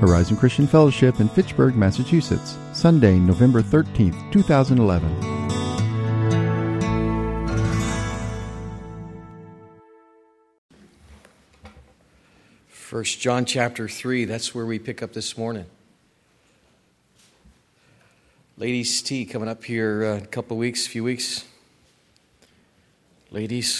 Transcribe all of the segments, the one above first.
Horizon Christian Fellowship in Fitchburg, Massachusetts, Sunday, November 13th, 2011. First John chapter 3, that's where we pick up this morning. Ladies' tea coming up here a few weeks. Ladies.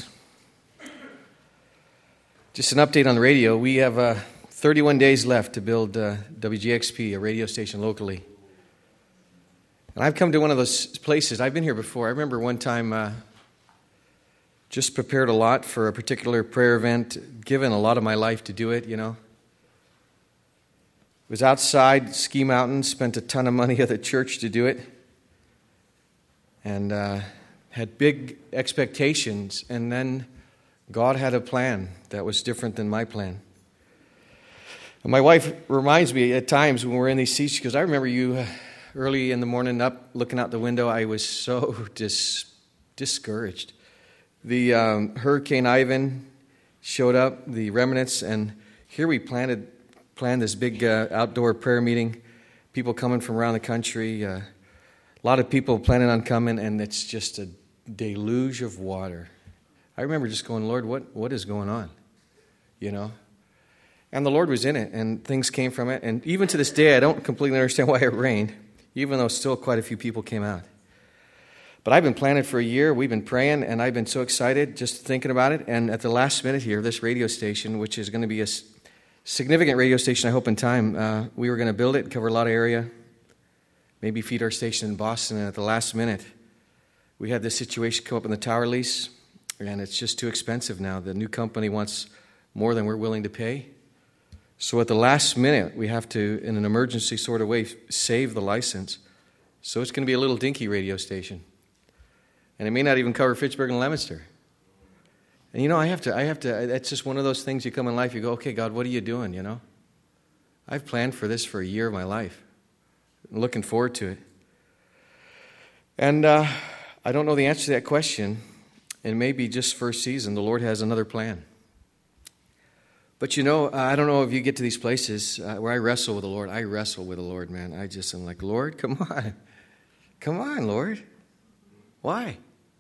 Just an update on the radio. We have 31 days left to build WGXP, a radio station locally. And I've come to one of those places. I've been here before. I remember one time just prepared a lot for a particular prayer event, given a lot of my life to do it, you know. Was outside Ski Mountain, spent a ton of money at the church to do it, and had big expectations, and then God had a plan that was different than my plan. And my wife reminds me at times when we're in these seats, she goes, I remember you early in the morning up, looking out the window, I was so discouraged. The Hurricane Ivan showed up, the remnants, and here we planned this big outdoor prayer meeting, people coming from around the country, a lot of people planning on coming, and it's just a deluge of water. I remember just going, Lord, what is going on? You know? And the Lord was in it, and things came from it. And even to this day, I don't completely understand why it rained, even though still quite a few people came out. But I've been planning for a year. We've been praying, and I've been so excited just thinking about it. And at the last minute here, this radio station, which is going to be a significant radio station, I hope, in time, we were going to build it, cover a lot of area, maybe feed our station in Boston. And at the last minute, we had this situation come up in the tower lease, and it's just too expensive now. The new company wants more than we're willing to pay. So at the last minute, we have to, in an emergency sort of way, save the license. So it's going to be a little dinky radio station. And it may not even cover Fitchburg and Leominster. And you know, I have to, that's just one of those things you come in life, you go, okay, God, what are you doing, you know? I've planned for this for a year of my life. I'm looking forward to it. And I don't know the answer to that question. And maybe just first season, the Lord has another plan. But you know, I don't know if you get to these places where I wrestle with the Lord. I wrestle with the Lord, man. I'm like, Lord, come on. Come on, Lord. Why?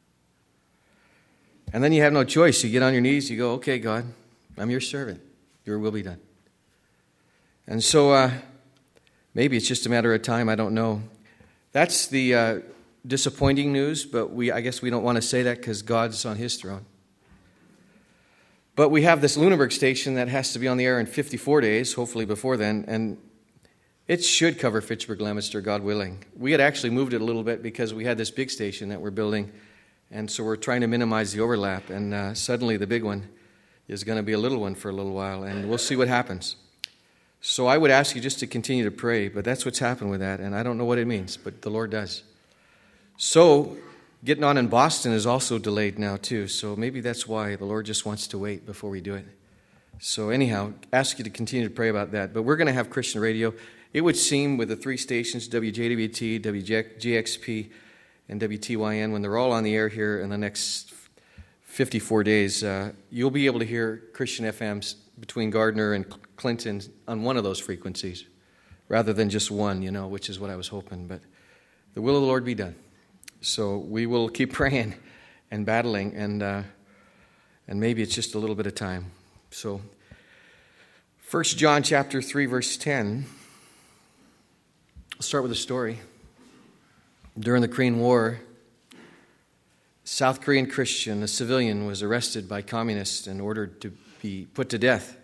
And then you have no choice. You get on your knees, you go, okay, God, I'm your servant. Your will be done. And so maybe it's just a matter of time. I don't know. That's the disappointing news, but I guess we don't want to say that because God's on his throne. But we have this Lunenburg station that has to be on the air in 54 days, hopefully before then, and it should cover Fitchburg, Leominster, God willing. We had actually moved it a little bit because we had this big station that we're building, and so we're trying to minimize the overlap, and suddenly the big one is going to be a little one for a little while, and we'll see what happens. So I would ask you just to continue to pray, but that's what's happened with that, and I don't know what it means, but the Lord does. So getting on in Boston is also delayed now too, so maybe that's why the Lord just wants to wait before we do it. So anyhow, ask you to continue to pray about that. But we're going to have Christian radio. It would seem with the three stations, WJWT, WGXP, and WTYN, when they're all on the air here in the next 54 days, you'll be able to hear Christian FMs between Gardner and Clinton on one of those frequencies, rather than just one, you know, which is what I was hoping. But the will of the Lord be done. So we will keep praying and battling, and maybe it's just a little bit of time. So 1 John chapter 3, verse 10. I'll start with a story. During the Korean War, a South Korean Christian, a civilian, was arrested by communists and ordered to be put to death.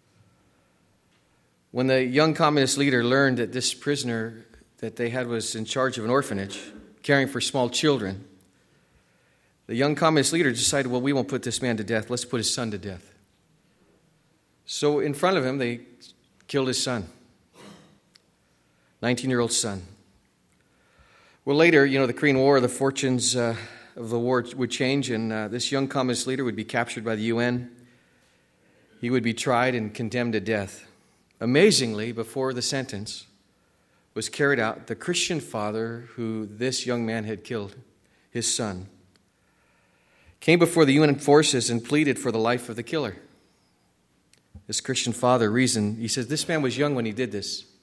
When the young communist leader learned that this prisoner that they had was in charge of an orphanage, caring for small children, the young communist leader decided, well, we won't put this man to death. Let's put his son to death. So in front of him, they killed his son, 19-year-old son. Well, later, you know, the Korean War, the fortunes of the war would change, and this young communist leader would be captured by the UN. He would be tried and condemned to death. Amazingly, before the sentence was carried out, the Christian father who this young man had killed, his son, came before the UN forces and pleaded for the life of the killer. This Christian father reasoned, he says, this man was young when he did this.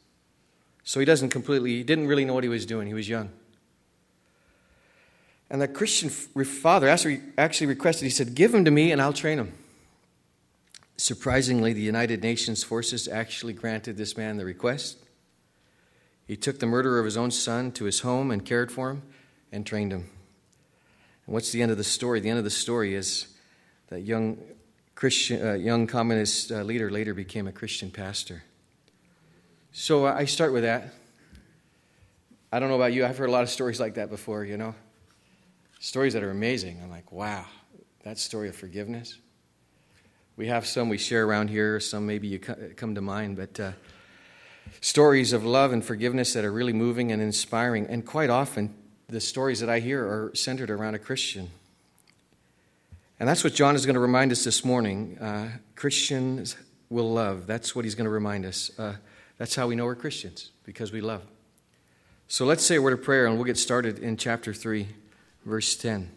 So he didn't really know what he was doing. He was young. And the Christian father actually requested, he said, give him to me and I'll train him. Surprisingly, the United Nations forces actually granted this man the request. He took the murderer of his own son to his home and cared for him and trained him. And what's the end of the story? The end of the story is that young communist leader later became a Christian pastor. So I start with that. I don't know about you. I've heard a lot of stories like that before, you know. Stories that are amazing. I'm like, wow, that story of forgiveness. We have some we share around here. Some maybe you come to mind. But stories of love and forgiveness that are really moving and inspiring. And quite often, the stories that I hear are centered around a Christian. And that's what John is going to remind us this morning. Christians will love. That's what he's going to remind us. That's how we know we're Christians, because we love. So let's say a word of prayer, and we'll get started in chapter 3, verse 10.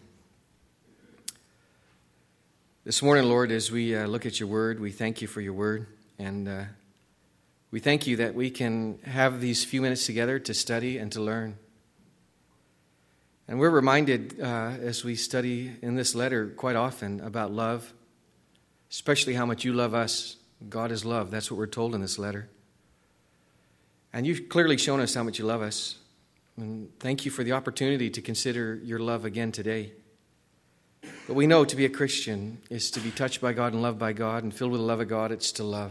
This morning, Lord, as we look at your word, we thank you for your word. And we thank you that we can have these few minutes together to study and to learn. And we're reminded as we study in this letter quite often about love, especially how much you love us. God is love. That's what we're told in this letter. And you've clearly shown us how much you love us. And thank you for the opportunity to consider your love again today. But we know to be a Christian is to be touched by God and loved by God and filled with the love of God. It's to love.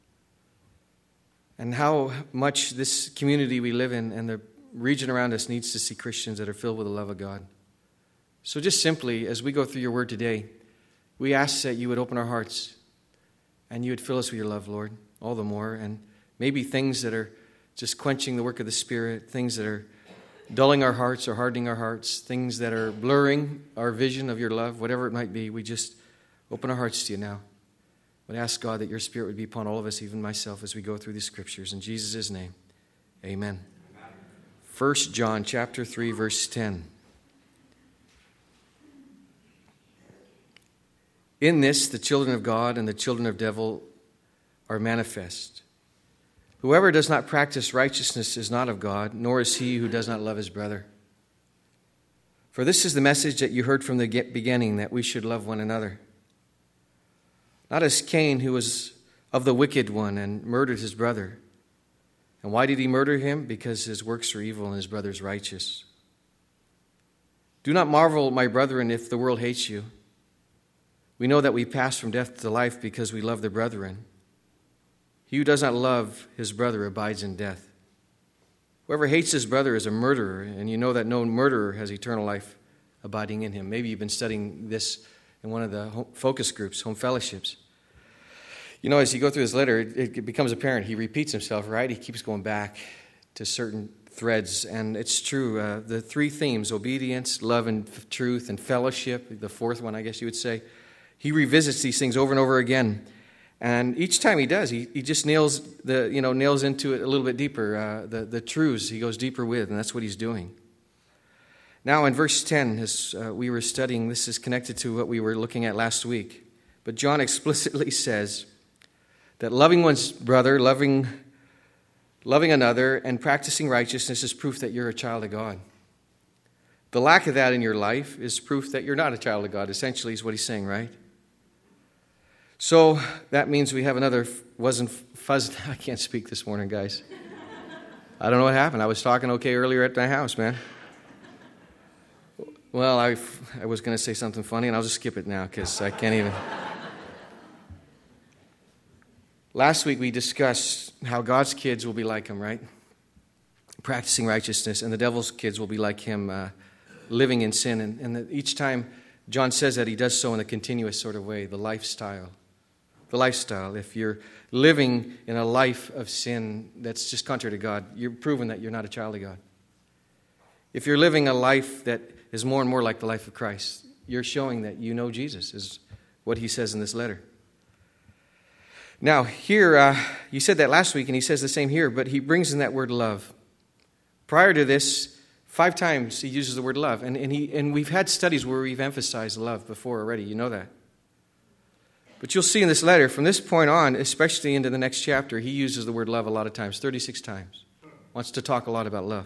And how much this community we live in and the region around us needs to see Christians that are filled with the love of God. So just simply, as we go through your word today, we ask that you would open our hearts and you would fill us with your love, Lord, all the more. And maybe things that are just quenching the work of the Spirit, things that are dulling our hearts or hardening our hearts, things that are blurring our vision of your love, whatever it might be, we just open our hearts to you now. We ask, God, that your Spirit would be upon all of us, even myself, as we go through these scriptures. In Jesus' name, amen. 1 John chapter 3, verse 10. In this, the children of God and the children of devil are manifest. Whoever does not practice righteousness is not of God, nor is he who does not love his brother. For this is the message that you heard from the beginning, that we should love one another. Not as Cain, who was of the wicked one and murdered his brother. And why did he murder him? Because his works are evil and his brother's righteous. Do not marvel, my brethren, if the world hates you. We know that we pass from death to life because we love the brethren. He who does not love his brother abides in death. Whoever hates his brother is a murderer, and you know that no murderer has eternal life abiding in him. Maybe you've been studying this in one of the focus groups, home fellowships. You know, as you go through this letter, it becomes apparent. He repeats himself, right? He keeps going back to certain threads, and it's true. The three themes, obedience, love, and truth, and fellowship, the fourth one, I guess you would say, he revisits these things over and over again. And each time he does, he just nails into it a little bit deeper. The truths he goes deeper with, and that's what he's doing. Now in verse 10, as we were studying, this is connected to what we were looking at last week. But John explicitly says that loving one's brother, loving another, and practicing righteousness is proof that you're a child of God. The lack of that in your life is proof that you're not a child of God, essentially is what he's saying, right? So that means we have another I can't speak this morning, guys. I don't know what happened. I was talking okay earlier at my house, man. Well, I was going to say something funny, and I'll just skip it now because I can't even. Last week we discussed how God's kids will be like him, right? Practicing righteousness, and the devil's kids will be like him, living in sin. And each time John says that, he does so in a continuous sort of way, the lifestyle. The lifestyle. If you're living in a life of sin that's just contrary to God, you're proving that you're not a child of God. If you're living a life that is more and more like the life of Christ, you're showing that you know Jesus, is what he says in this letter. Now, here, you said that last week, and he says the same here, but he brings in that word love. Prior to this, 5 times he uses the word love, and we've had studies where we've emphasized love before already, you know that. But you'll see in this letter, from this point on, especially into the next chapter, he uses the word love a lot of times, 36 times. wants to talk a lot about love.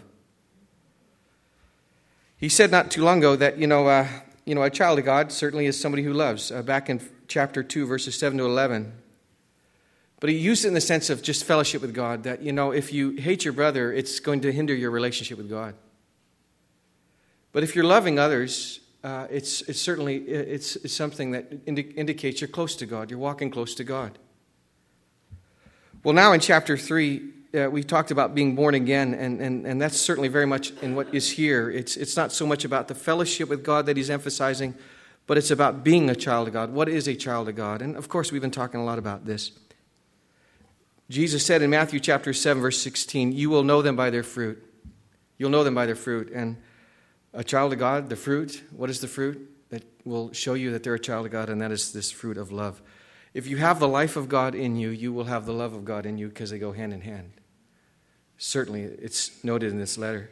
He said not too long ago that, a child of God certainly is somebody who loves, back in chapter 2, verses 7 to 11. But he used it in the sense of just fellowship with God, that, if you hate your brother, it's going to hinder your relationship with God. But if you're loving others, it's certainly something that indicates you're close to God. You're walking close to God. Well, now in chapter 3, we talked about being born again, and that's certainly very much in what is here. It's not so much about the fellowship with God that he's emphasizing, but it's about being a child of God. What is a child of God? And of course, we've been talking a lot about this. Jesus said in Matthew chapter 7, verse 16, "You will know them by their fruit." You'll know them by their fruit. And a child of God, the fruit, what is the fruit? That will show you that they're a child of God, and that is this fruit of love. If you have the life of God in you, you will have the love of God in you because they go hand in hand. Certainly, it's noted in this letter.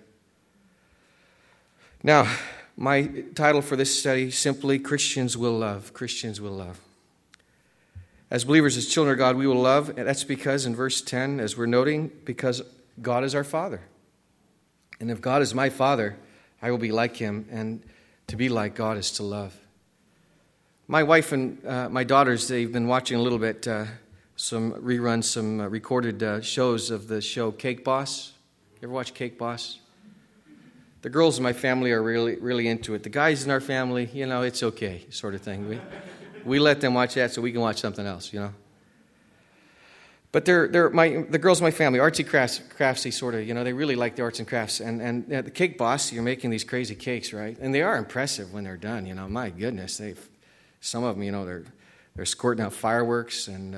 Now, my title for this study, simply, Christians Will Love. Christians will love. As believers, as children of God, we will love. And that's because in verse 10, as we're noting, because God is our Father. And if God is my Father, I will be like Him. And to be like God is to love. My wife and my daughters, they've been watching a little bit, some reruns, some recorded shows of the show Cake Boss. You ever watch Cake Boss? The girls in my family are really, really into it. The guys in our family, it's okay, sort of thing. We let them watch that so we can watch something else, But the girls in my family, artsy craftsy sort of, they really like the arts and crafts. And the Cake Boss, you're making these crazy cakes, right? And they are impressive when they're done, My goodness, some of them, they're squirting out fireworks and,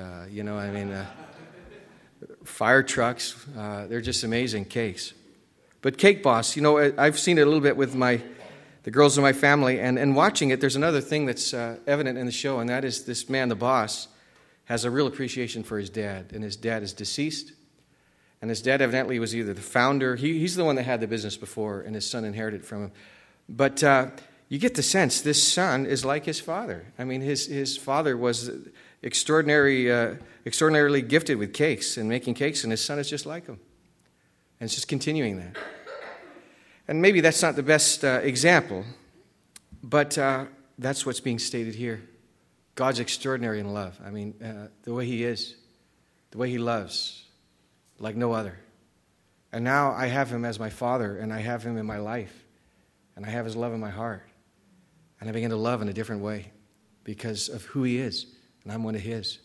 fire trucks. They're just amazing cakes. But Cake Boss, I've seen it a little bit with the girls in my family, and watching it, there's another thing that's evident in the show, and that is this man, the boss, has a real appreciation for his dad, and his dad is deceased, and his dad evidently was either the founder, he's the one that had the business before, and his son inherited from him. But you get the sense this son is like his father. I mean, his father was extraordinarily gifted with cakes and making cakes, and his son is just like him. And it's just continuing that. And maybe that's not the best example, but that's what's being stated here. God's extraordinary in love. I mean, the way He is, the way He loves, like no other. And now I have Him as my Father, and I have Him in my life, and I have His love in my heart. And I begin to love in a different way because of who He is, and I'm one of His.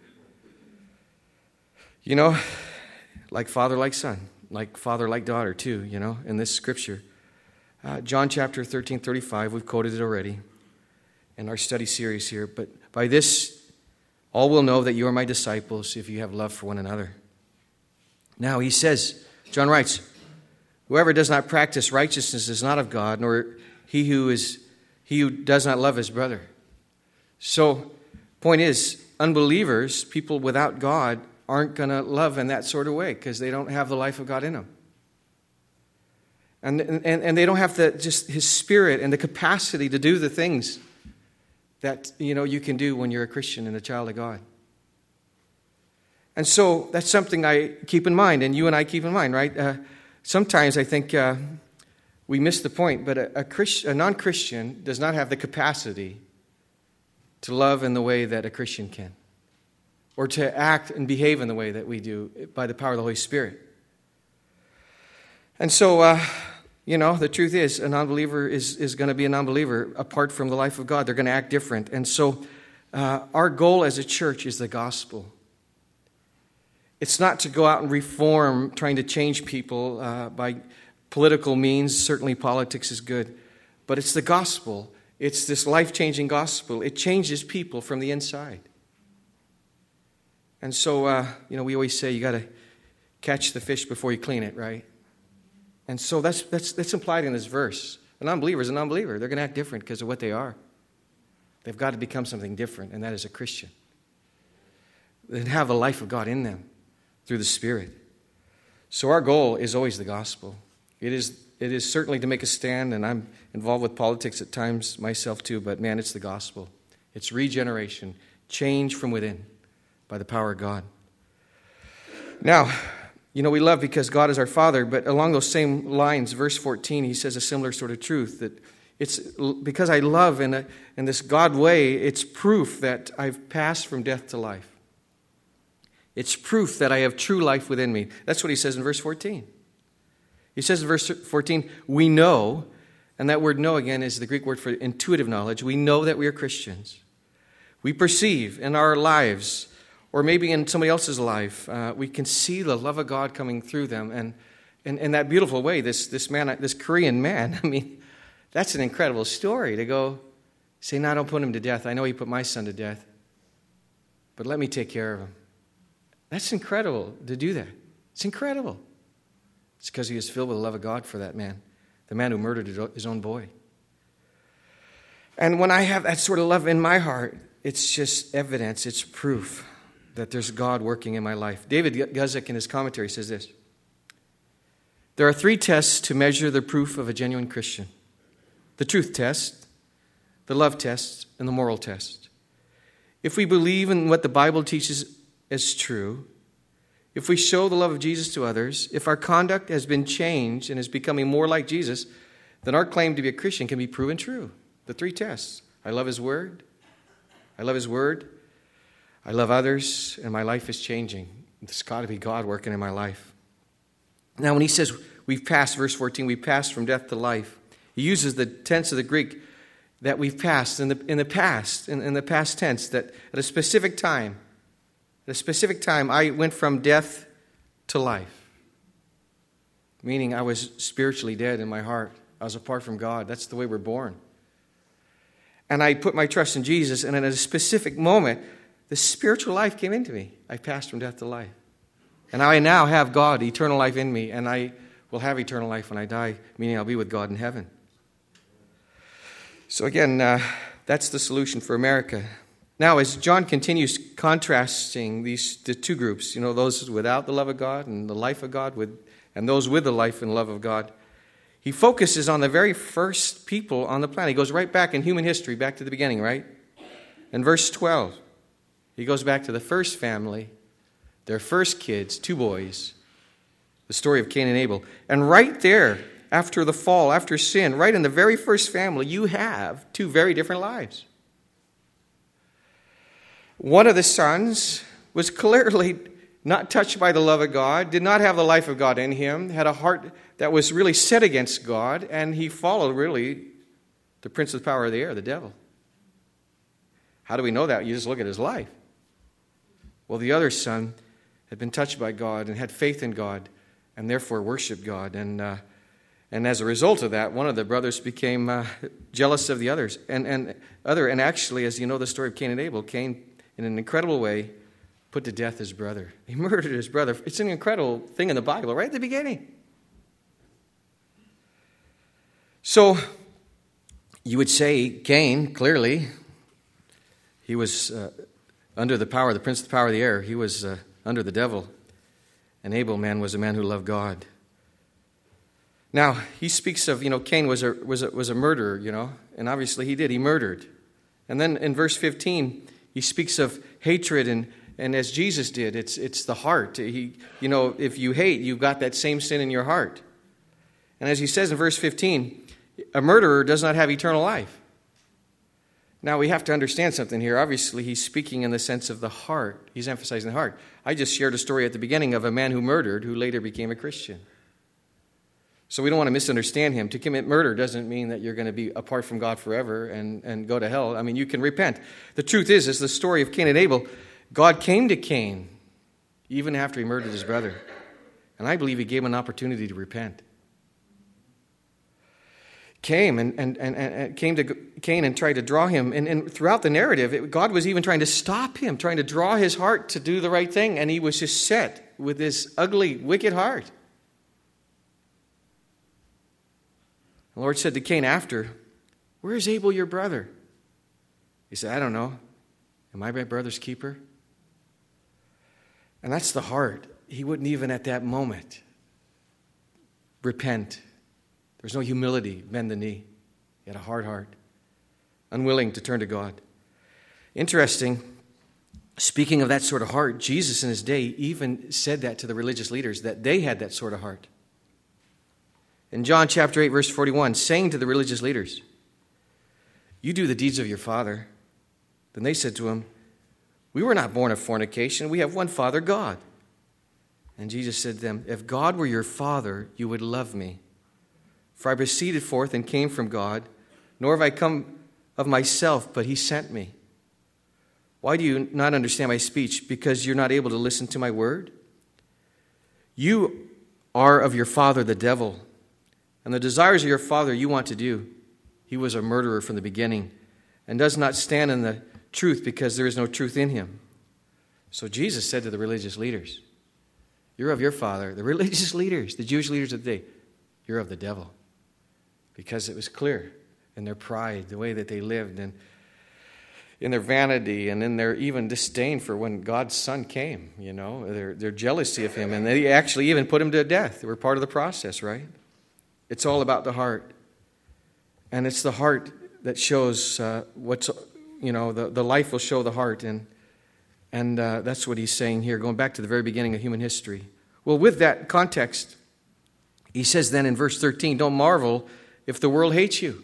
Like father, like son. Like father, like daughter, too, in this scripture. John chapter 13:35, we've quoted it already in our study series here. But by this, all will know that you are my disciples if you have love for one another. Now, he says, John writes, whoever does not practice righteousness is not of God, nor he who does not love his brother. So, point is, unbelievers, people without God, aren't going to love in that sort of way because they don't have the life of God in them. And they don't have just His Spirit and the capacity to do the things that you can do when you're a Christian and a child of God. And so that's something I keep in mind, and you and I keep in mind, right? Sometimes I think we miss the point, but a non-Christian does not have the capacity to love in the way that a Christian can, or to act and behave in the way that we do by the power of the Holy Spirit. And so, the truth is, a non-believer is going to be a non-believer apart from the life of God. They're going to act different. And so, our goal as a church is the gospel. It's not to go out and reform, trying to change people by political means. Certainly politics is good. But it's the gospel. It's this life-changing gospel. It changes people from the inside. And so, we always say you got to catch the fish before you clean it, right? And so that's implied in this verse. A non-believer is a non-believer. They're going to act different because of what they are. They've got to become something different, and that is a Christian. They have the life of God in them through the Spirit. So our goal is always the gospel. It is certainly to make a stand, and I'm involved with politics at times myself too, but man, it's the gospel. It's regeneration, change from within by the power of God. Now, we love because God is our Father, but along those same lines, verse 14, he says a similar sort of truth, that it's because I love in this God way, it's proof that I've passed from death to life. It's proof that I have true life within me. That's what he says in verse 14. He says in verse 14, we know, and that word know again is the Greek word for intuitive knowledge. We know that we are Christians. We perceive in our lives, or maybe in somebody else's life, we can see the love of God coming through them. And in that beautiful way, this Korean man, I mean, that's an incredible story to go say, no, don't put him to death. I know he put my son to death, but let me take care of him. That's incredible to do that. It's incredible. It's because he was filled with the love of God for that man, the man who murdered his own boy. And when I have that sort of love in my heart, it's just evidence, it's proof that there's God working in my life. David Guzik in his commentary says this: there are 3 tests to measure the proof of a genuine Christian: the truth test, the love test, and the moral test. If we believe in what the Bible teaches as true, if we show the love of Jesus to others, if our conduct has been changed and is becoming more like Jesus, then our claim to be a Christian can be proven true. The 3 tests: I love His Word, I love His Word, I love others, and my life is changing. It's got to be God working in my life. Now, when he says we've passed, verse 14, we've passed from death to life, he uses the tense of the Greek that we've passed in the past tense, that at a specific time, I went from death to life. Meaning I was spiritually dead in my heart. I was apart from God. That's the way we're born. And I put my trust in Jesus, and at a specific moment, the spiritual life came into me. I passed from death to life. And I now have God, eternal life in me, and I will have eternal life when I die, meaning I'll be with God in heaven. So again, that's the solution for America. Now, as John continues contrasting the 2 groups, those without the love of God and the life of God, and those with the life and love of God, he focuses on the very first people on the planet. He goes right back in human history, back to the beginning, right? In verse 12, he goes back to the first family, their first kids, 2 boys, the story of Cain and Abel. And right there, after the fall, after sin, right in the very first family, you have 2 very different lives. One of the sons was clearly not touched by the love of God, did not have the life of God in him, had a heart that was really set against God, and he followed really the prince of the power of the air, the devil. How do we know that? You just look at his life. Well, the other son had been touched by God and had faith in God and therefore worshiped God. And as a result of that, one of the brothers became jealous of the others. And actually, as you know the story of Cain and Abel, Cain, in an incredible way, put to death his brother. He murdered his brother. It's an incredible thing in the Bible, right at the beginning. So, you would say Cain, clearly, he was under the power, the prince of the power of the air. He was under the devil. And Abel, man, was a man who loved God. Now, he speaks of, Cain was a murderer, and obviously he did. He murdered. And then in verse 15, he speaks of hatred, and as Jesus did, it's the heart. If you hate, you've got that same sin in your heart. And as he says in verse 15, a murderer does not have eternal life. Now, we have to understand something here. Obviously, he's speaking in the sense of the heart. He's emphasizing the heart. I just shared a story at the beginning of a man who murdered, who later became a Christian. So we don't want to misunderstand him. To commit murder doesn't mean that you're going to be apart from God forever and go to hell. I mean, you can repent. The truth is the story of Cain and Abel. God came to Cain even after he murdered his brother. And I believe he gave him an opportunity to repent. Came and came to Cain and tried to draw him. And throughout the narrative, God was even trying to stop him, trying to draw his heart to do the right thing. And he was just set with this ugly, wicked heart. The Lord said to Cain after, "Where is Abel, your brother?" He said, "I don't know. Am I my brother's keeper?" And that's the heart. He wouldn't even at that moment repent. There's no humility, bend the knee. He had a hard heart, unwilling to turn to God. Interesting, speaking of that sort of heart, Jesus in his day even said that to the religious leaders, that they had that sort of heart. In John chapter 8, verse 41, saying to the religious leaders, "You do the deeds of your father." Then they said to him, "We were not born of fornication. We have one Father, God." And Jesus said to them, "If God were your Father, you would love me. For I proceeded forth and came from God, nor have I come of myself, but he sent me. Why do you not understand my speech? Because you're not able to listen to my word? You are of your father, the devil, and the desires of your father you want to do. He was a murderer from the beginning and does not stand in the truth because there is no truth in him." So Jesus said to the religious leaders, "You're of your father." The religious leaders, the Jewish leaders of the day, "You're of the devil." Because it was clear in their pride, the way that they lived, and in their vanity, and in their even disdain for when God's Son came, their jealousy of him. And they actually even put him to death. They were part of the process, right? It's all about the heart. And it's the heart that shows the life will show the heart. And that's what he's saying here, going back to the very beginning of human history. Well, with that context, he says then in verse 13, "Don't marvel if the world hates you.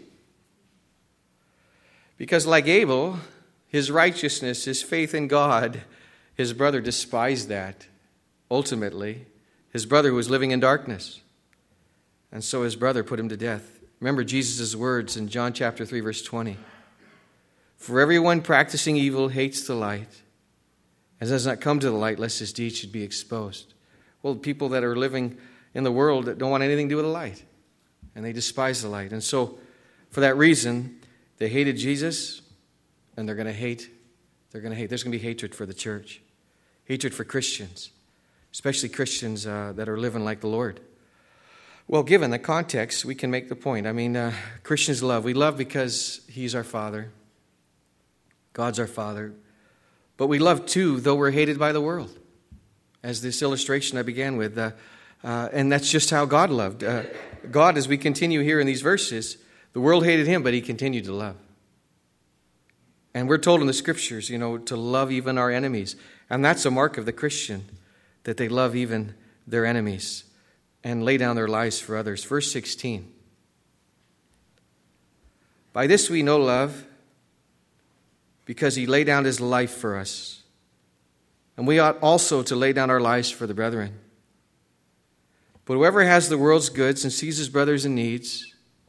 Because like Abel, his righteousness, his faith in God, his brother despised that. Ultimately, his brother who was living in darkness. And so his brother put him to death." Remember Jesus' words in John chapter 3, verse 20. "For everyone practicing evil hates the light, and does not come to the light lest his deeds should be exposed." Well, people that are living in the world that don't want anything to do with the light, and they despise the light. And so, for that reason, they hated Jesus, and they're going to hate. There's going to be hatred for the church, hatred for Christians, especially Christians that are living like the Lord. Well, given the context, we can make the point. Christians love. We love because he's our Father. God's our Father. But we love too, though we're hated by the world. As this illustration I began with. And that's just how God loved. God, as we continue here in these verses, the world hated him, but he continued to love. And we're told in the Scriptures, to love even our enemies. And that's a mark of the Christian, that they love even their enemies and lay down their lives for others. Verse 16. "By this we know love, because he laid down his life for us. And we ought also to lay down our lives for the brethren. But whoever has the world's goods and sees his brother in needs,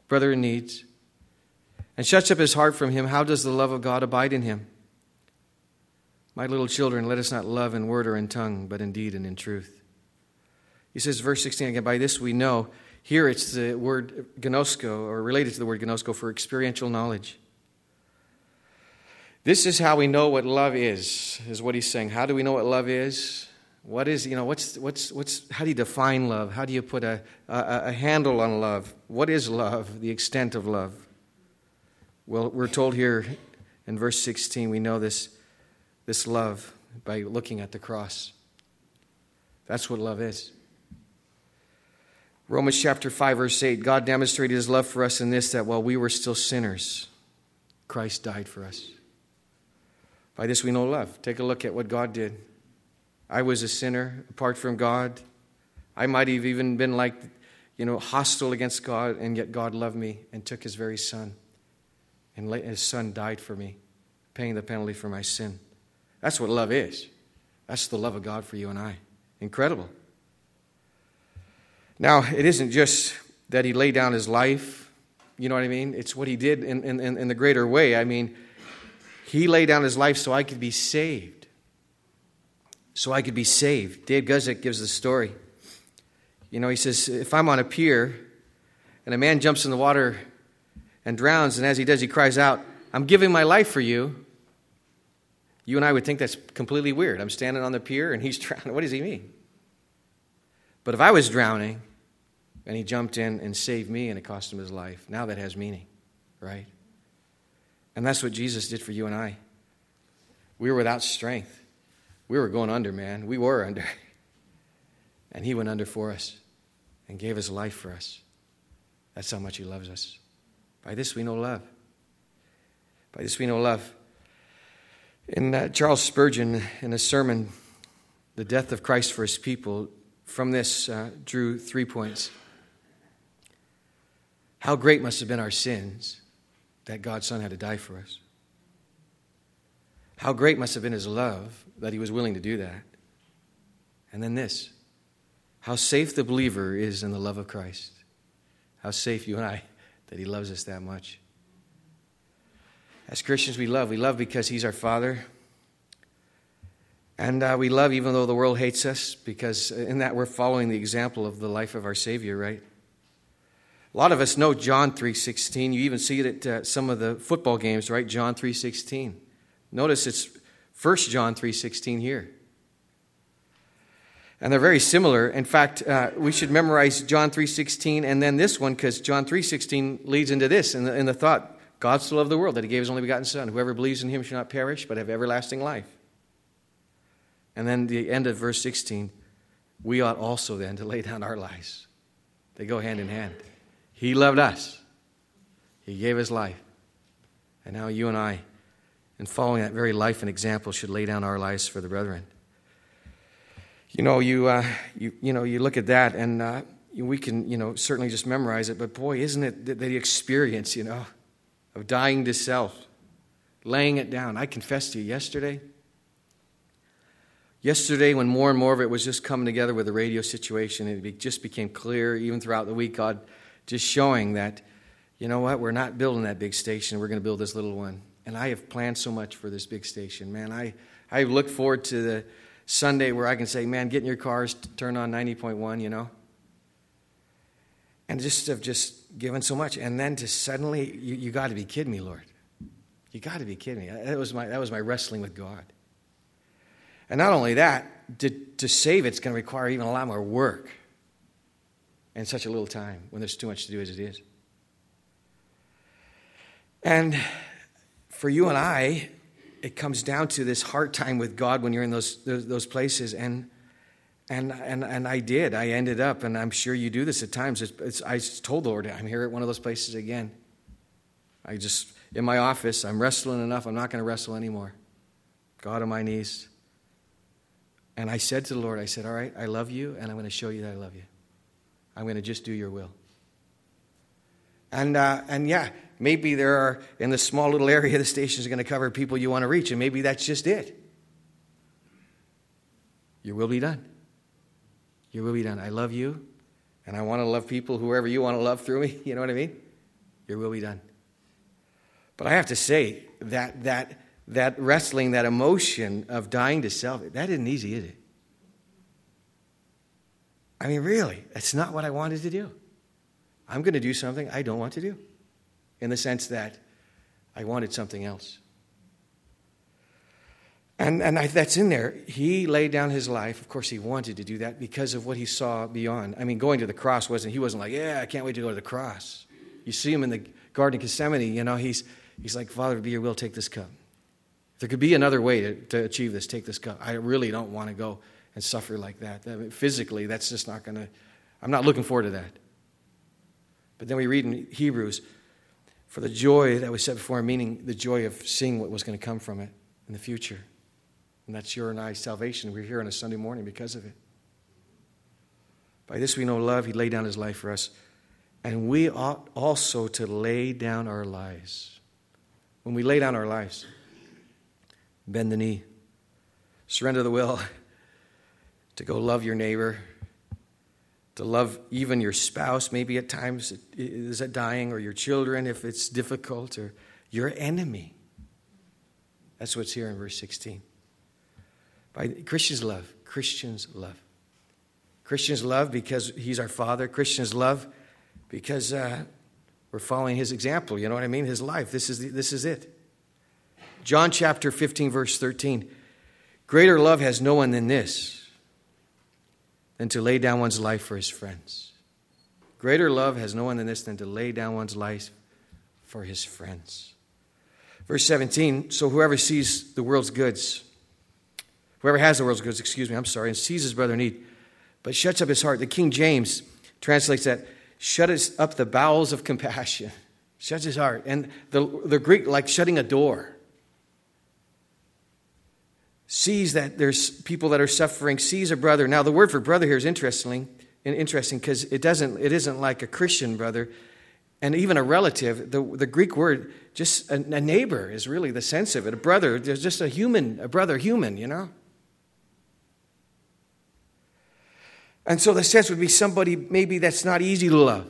and shuts up his heart from him, how does the love of God abide in him? My little children, let us not love in word or in tongue, but in deed and in truth." He says, verse 16 again, "By this we know." Here it's the word gnosko, or related to the word gnosko, for experiential knowledge. This is how we know what love is what he's saying. How do we know what love is? What is, how do you define love? How do you put a handle on love? What is love? The extent of love. Well, we're told here in verse 16, we know this love by looking at the cross. That's what love is. Romans chapter 5, verse 8, "God demonstrated his love for us in this, that while we were still sinners, Christ died for us." By this we know love. Take a look at what God did. I was a sinner apart from God. I might have even been hostile against God, and yet God loved me and took his very Son. And his Son died for me, paying the penalty for my sin. That's what love is. That's the love of God for you and I. Incredible. Now, it isn't just that he laid down his life. You know what I mean? It's what he did in the greater way. He laid down his life so I could be saved. Dave Guzik gives the story. He says, if I'm on a pier and a man jumps in the water and drowns, and as he does, he cries out, "I'm giving my life for you." You and I would think that's completely weird. I'm standing on the pier and he's drowning. What does he mean? But if I was drowning and he jumped in and saved me and it cost him his life, now that has meaning, right? And that's what Jesus did for you and I. We were without strength. We were going under, man. We were under. And he went under for us and gave his life for us. That's how much he loves us. By this we know love. By this we know love. In Charles Spurgeon, in a sermon, The Death of Christ for His People, from this drew 3 points. How great must have been our sins that God's Son had to die for us. How great must have been His love that He was willing to do that. And then this, how safe the believer is in the love of Christ. How safe you and I that He loves us that much. As Christians, we love. We love because He's our Father. And we love even though the world hates us, because in that we're following the example of the life of our Savior, right? A lot of us know John 3:16. You even see it at some of the football games, right? John 3:16. Notice it's 1 John 3:16 here. And they're very similar. In fact, we should memorize John 3:16 and then this one, because John 3:16 leads into this in the thought, God so loved the world that He gave His only begotten Son. Whoever believes in Him shall not perish, but have everlasting life. And then the end of verse 16, we ought also then to lay down our lives. They go hand in hand. He loved us. He gave His life. And now you and I, in following that very life and example, should lay down our lives for the brethren. You look at that, and we can, certainly just memorize it. But boy, isn't it the experience, of dying to self, laying it down. I confess to you, yesterday when more and more of it was just coming together with the radio situation, it just became clear, even throughout the week, God just showing that, you know what, we're not building that big station, we're going to build this little one. And I have planned so much for this big station. Man, I look forward to the Sunday where I can say, man, get in your cars, turn on 90.1, And just have given so much. And then to suddenly, you got to be kidding me, Lord. You got to be kidding me. That was my wrestling with God. And not only that, to save it's going to require even a lot more work in such a little time when there's too much to do as it is. And for you and I, it comes down to this hard time with God when you're in those places. And I did. I ended up, and I'm sure you do this at times. I told the Lord, I'm here at one of those places again. In my office, I'm wrestling enough. I'm not going to wrestle anymore. God on my knees. And I said to the Lord, all right, I love you, and I'm going to show you that I love you. I'm going to just do your will. And yeah, maybe there are, in the small little area the station is going to cover people you want to reach, and maybe that's just it. Your will be done. Your will be done. I love you, and I want to love people, whoever you want to love through me. You know what I mean? Your will be done. But I have to say that wrestling, that emotion of dying to self, that isn't easy, is it? I mean, really, that's not what I wanted to do. I'm going to do something I don't want to do, in the sense that I wanted something else. And that's in there. He laid down His life. Of course, He wanted to do that because of what He saw beyond. I mean, going to the cross He wasn't like, yeah, I can't wait to go to the cross. You see Him in the Garden of Gethsemane, he's like, Father, be your will, take this cup. If there could be another way to achieve this, take this cup. I really don't want to go and suffer like that. I mean, physically, that's just not going to, I'm not looking forward to that. But then we read in Hebrews, for the joy that was set before Him, meaning the joy of seeing what was going to come from it in the future. And that's your and I's salvation. We're here on a Sunday morning because of it. By this we know love. He laid down His life for us. And we ought also to lay down our lives. When we lay down our lives, bend the knee, surrender the will to go love your neighbor, to love even your spouse, maybe at times is it dying, or your children if it's difficult, or your enemy. That's what's here in verse 16. Christians love. Christians love. Christians love because He's our Father. Christians love because we're following His example. You know what I mean? His life. This is it. John chapter 15, verse 13. Greater love has no one than this, than to lay down one's life for his friends. Greater love has no one than this, than to lay down one's life for his friends. Verse 17, so whoever sees the world's goods, whoever has the world's goods, and sees his brother in need, but shuts up his heart. The King James translates that, shuts up the bowels of compassion. Shuts his heart. And the Greek, like shutting a door. sees that there's people that are suffering, sees a brother. Now, the word for brother here is interesting because it isn't like a Christian brother and even a relative. The Greek word, just a neighbor, is really the sense of it. A brother, there's just a brother human, you know. And so the sense would be somebody maybe that's not easy to love.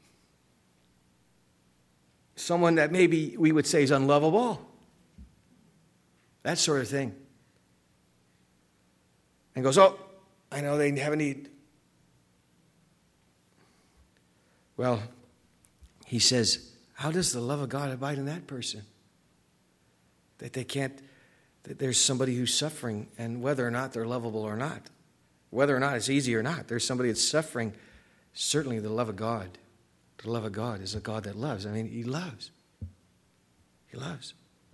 Someone that maybe we would say is unlovable. That sort of thing. And goes, oh, I know they have a need. Well, he says, how does the love of God abide in that person? That there's somebody who's suffering, and whether or not they're lovable or not, whether or not it's easy or not, there's somebody that's suffering. Certainly the love of God. The love of God is a God that loves. I mean, he loves. He loves.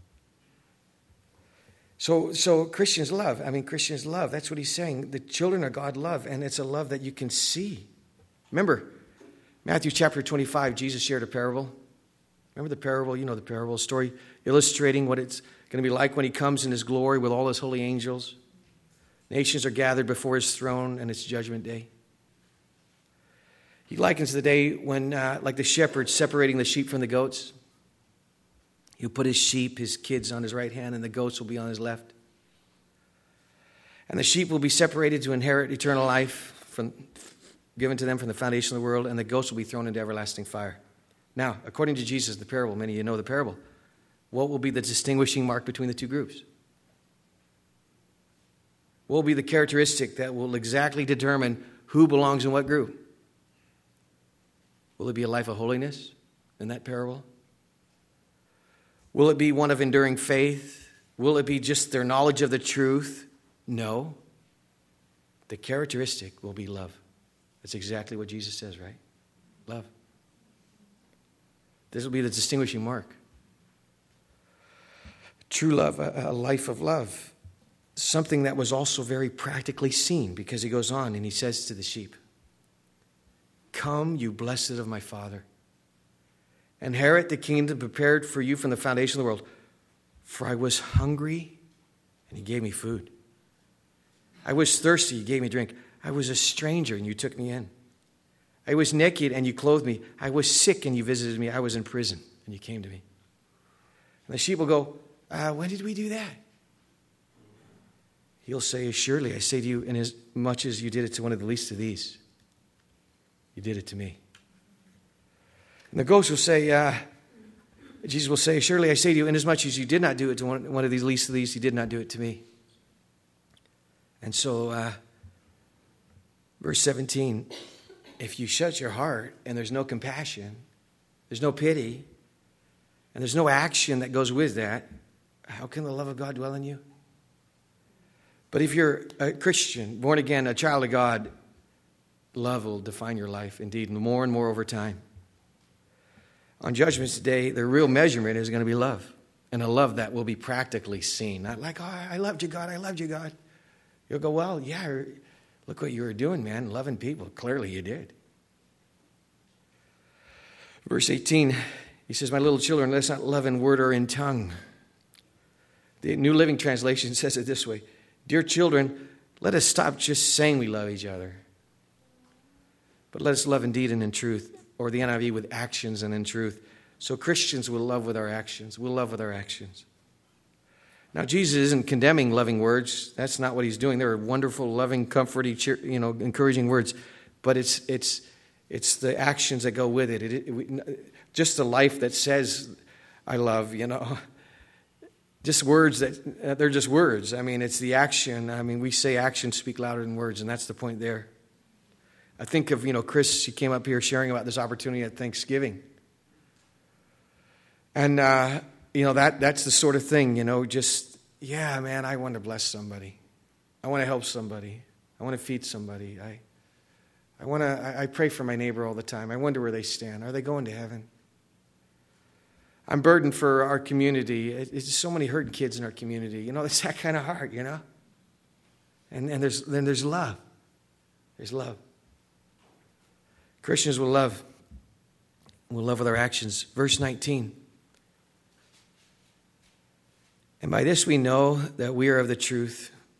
So Christians love. I mean, Christians love. That's what he's saying. The children of God love, and it's a love that you can see. Remember, Matthew chapter 25, Jesus shared a parable. Remember the parable? You know the parable story illustrating what it's going to be like when he comes in his glory with all his holy angels. Nations are gathered before his throne, and it's judgment day. He likens the day when, like the shepherd separating the sheep from the goats. He'll put his sheep, his kids on his right hand, and the goats will be on his left. And the sheep will be separated to inherit eternal life given to them from the foundation of the world, and the goats will be thrown into everlasting fire. Now, according to Jesus, the parable, many of you know the parable, what will be the distinguishing mark between the two groups? What will be the characteristic that will exactly determine who belongs in what group? Will it be a life of holiness in that parable? Will it be one of enduring faith? Will it be just their knowledge of the truth? No. The characteristic will be love. That's exactly what Jesus says, right? Love. This will be the distinguishing mark. True love, a life of love. Something that was also very practically seen, because he goes on and he says to the sheep, come, you blessed of my Father, inherit the kingdom prepared for you from the foundation of the world. For I was hungry, and he gave me food. I was thirsty, you gave me drink. I was a stranger, and you took me in. I was naked, and you clothed me. I was sick, and you visited me. I was in prison, and you came to me. And the sheep will go, when did we do that? He'll say, surely I say to you, inasmuch as you did it to one of the least of these, you did it to me. And the ghost will say, Jesus will say, surely I say to you, inasmuch as you did not do it to one of these least of these, you did not do it to me. And so, verse 17, if you shut your heart and there's no compassion, there's no pity, and there's no action that goes with that, how can the love of God dwell in you? But if you're a Christian, born again, a child of God, love will define your life, indeed, more and more over time. On Judgment Day, the real measurement is going to be love, and a love that will be practically seen. Not like, oh, I loved you, God, I loved you, God. You'll go, well, yeah, look what you were doing, man, loving people. Clearly you did. Verse 18, he says, my little children, let's not love in word or in tongue. The New Living Translation says it this way, dear children, let us stop just saying we love each other, but let us love in deed and in truth. Or the NIV, with actions and in truth. So Christians will love with our actions. We'll love with our actions. Now, Jesus isn't condemning loving words. That's not what he's doing. There are wonderful, loving, comforting, encouraging words. But it's the actions that go with it. Just the life that says, I love, Just words they're just words. I mean, it's the action. I mean, we say actions speak louder than words, and that's the point there. I think of, Chris, she came up here sharing about this opportunity at Thanksgiving. And, that's the sort of thing, yeah, man, I want to bless somebody. I want to help somebody. I want to feed somebody. I pray for my neighbor all the time. I wonder where they stand. Are they going to heaven? I'm burdened for our community. It's so many hurting kids in our community. It's that kind of heart, And there's love. There's love. Christians will love. We'll love with our actions. Verse 19. And by this we know that we are of the truth